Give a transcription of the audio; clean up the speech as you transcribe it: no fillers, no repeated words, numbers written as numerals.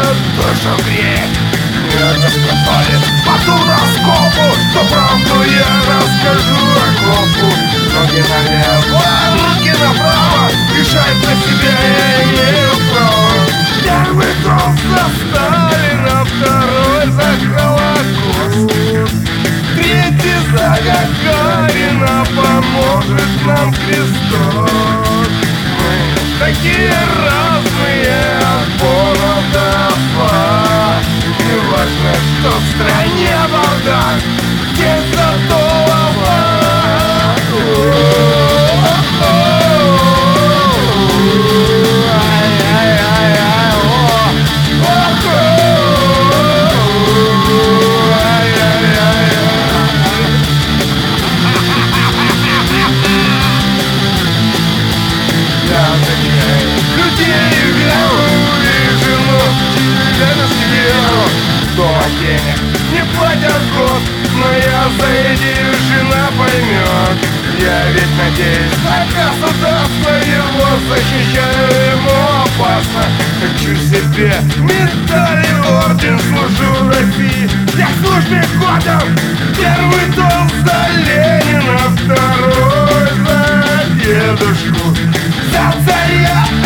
душу греть. Это сказали по туроскопу, что правду я расскажу окопу. Ноги налево, руки направо, решать за себя я имею право. Первый тост за Сталина, второй за Холокост, третий за Гагарина, поможет нам Христос. Мы такие разные от Бога до Фа. Не важно, что в стране бардак, здесь зато лава. Денег не платят год, но я за идею жена поймет. Я ведь надеюсь на государство, его защищаю, ему опасно. Хочу себе медаль и орден, служу России, я в службе годом. Первый тост за Ленина, второй за дедушку, за царя